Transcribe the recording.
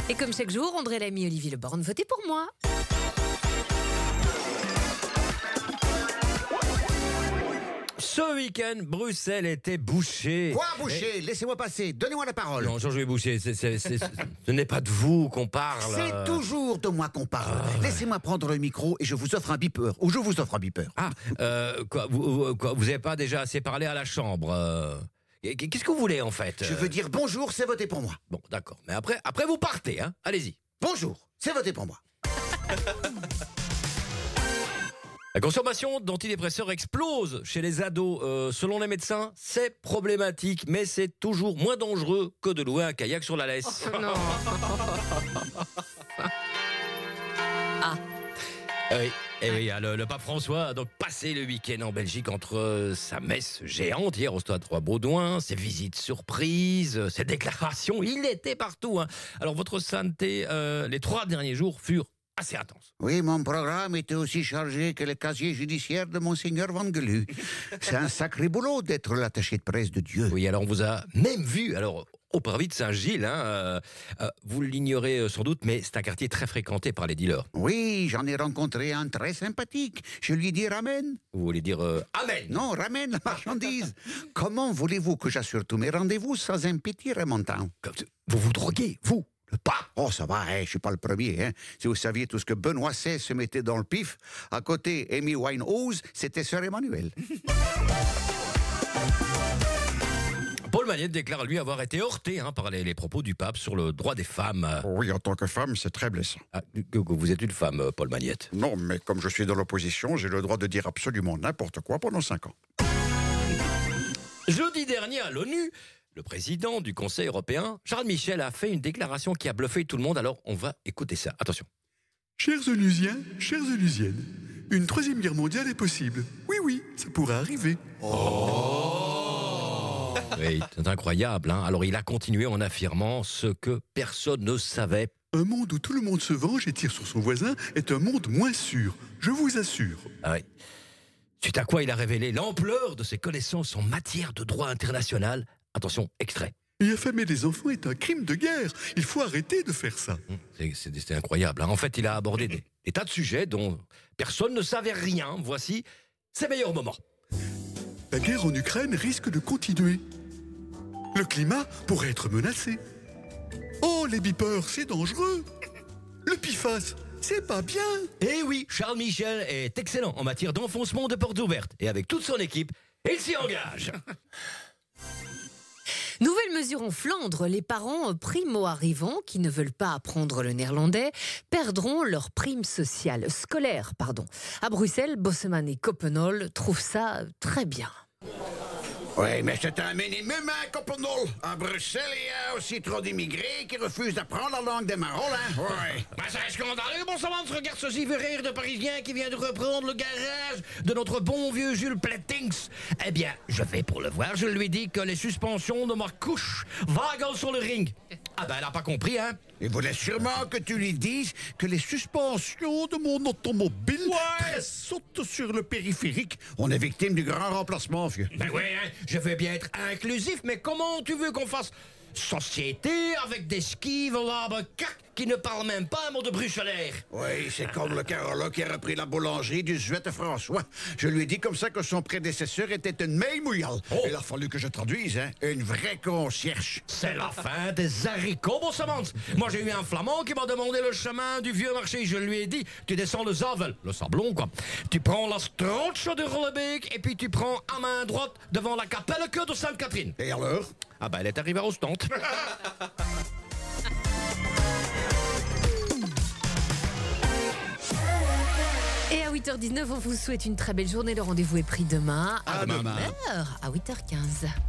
Et comme chaque jour, André Lamy, Olivier Leborgne, votez pour moi. Ce week-end, Bruxelles était bouchée. Quoi, boucher? Laissez-moi passer, donnez-moi la parole. Non, Jean-Jouet Boucher, ce n'est pas de vous qu'on parle. C'est toujours de moi qu'on parle. Laissez-moi prendre le micro et je vous offre un beeper. Ou je vous offre un beeper. Vous n'avez pas déjà assez parlé à la chambre Qu'est-ce que vous voulez, en fait Je veux dire bonjour, c'est voté pour moi. Bon, d'accord. Mais après vous partez, hein. Allez-y. Bonjour, c'est voté pour moi. La consommation d'antidépresseurs explose chez les ados. Selon les médecins, c'est problématique, mais c'est toujours moins dangereux que de louer un kayak sur la laisse. Oh non. Oui, et oui, le pape François a donc passé le week-end en Belgique entre sa messe géante hier au stade Roi-Baudouin, ses visites surprises, ses déclarations, il était partout. Hein. Alors votre sainteté, les 3 derniers jours furent assez intenses. Oui, mon programme était aussi chargé que le casier judiciaire de Monseigneur Van Gelu. C'est un sacré boulot d'être l'attaché de presse de Dieu. Oui, alors on vous a même vu, au parvis de Saint-Gilles, vous l'ignorez sans doute, mais c'est un quartier très fréquenté par les dealers. Oui, j'en ai rencontré un très sympathique. Je lui dis ramène. Vous voulez dire Amen? Non, ramène la marchandise. Comment voulez-vous que j'assure tous mes rendez-vous sans un petit remontant? Vous vous droguez, vous, le pape? Oh, ça va, je suis pas le premier. Si vous saviez tout ce que Benoît XVI se mettait dans le pif, à côté Amy Winehouse, c'était Sœur Emmanuel. Paul Magnette déclare, lui, avoir été heurté par les propos du pape sur le droit des femmes. Oui, en tant que femme, c'est très blessant. Que vous êtes une femme, Paul Magnette. Non, mais comme je suis dans l'opposition, j'ai le droit de dire absolument n'importe quoi pendant 5 ans. Jeudi dernier, à l'ONU, le président du Conseil européen, Charles Michel, a fait une déclaration qui a bluffé tout le monde. Alors, on va écouter ça. Attention. Chers Onusiens, chères Onusiennes, une 3e guerre mondiale est possible. Oui, ça pourra arriver. Oui, c'est incroyable. Alors, il a continué en affirmant ce que personne ne savait. Un monde où tout le monde se venge et tire sur son voisin est un monde moins sûr, je vous assure. Ah oui. Suite à quoi il a révélé l'ampleur de ses connaissances en matière de droit international. Attention, extrait. Et affamer les enfants est un crime de guerre. Il faut arrêter de faire ça. C'est incroyable. En fait, il a abordé des tas de sujets dont personne ne savait rien. Voici ses meilleurs moments. La guerre en Ukraine risque de continuer. Le climat pourrait être menacé. Oh, les beepers, c'est dangereux. Le PFAS, c'est pas bien. Eh oui, Charles Michel est excellent en matière d'enfoncement de portes ouvertes. Et avec toute son équipe, il s'y engage. Nouvelle mesure en Flandre, les parents primo-arrivants qui ne veulent pas apprendre le néerlandais perdront leur prime sociale, scolaire. À Bruxelles, Bosseman et Coppenol trouvent ça très bien. Oui, mais c'est un minimum, Coppenol. À Bruxelles, il y a aussi trop d'immigrés qui refusent d'apprendre la langue des Marols, Oui. C'est scandaleux, bon sang, regarde ce rire de Parisien qui vient de reprendre le garage de notre bon vieux Jules Plettings. Eh bien, je vais pour le voir, je lui dis que les suspensions de ma couche vaguent sur le ring. Elle n'a pas compris, Il voulait sûrement que tu lui dises que les suspensions de mon automobile sautent sur le périphérique. On est victime du grand remplacement, vieux. Je veux bien être inclusif, mais comment tu veux qu'on fasse société avec des skis qui ne parlent même pas un mot de bruxelaire? Oui, c'est comme le Carola qui a repris la boulangerie du Zuette François. Je lui ai dit comme ça que son prédécesseur était une meille mouillale. Il a fallu que je traduise, une vraie concierge. C'est la fin des haricots, bon semence. Moi, j'ai eu un Flamand qui m'a demandé le chemin du vieux marché. Je lui ai dit, tu descends le Zavel, le Sablon, quoi. Tu prends la Stroche de Rollebeek et puis tu prends à main droite devant la Capelle que de Sainte-Catherine. Et alors? Elle est arrivée à Ostende. Et à 8h19, on vous souhaite une très belle journée. Le rendez-vous est pris demain à 8h15.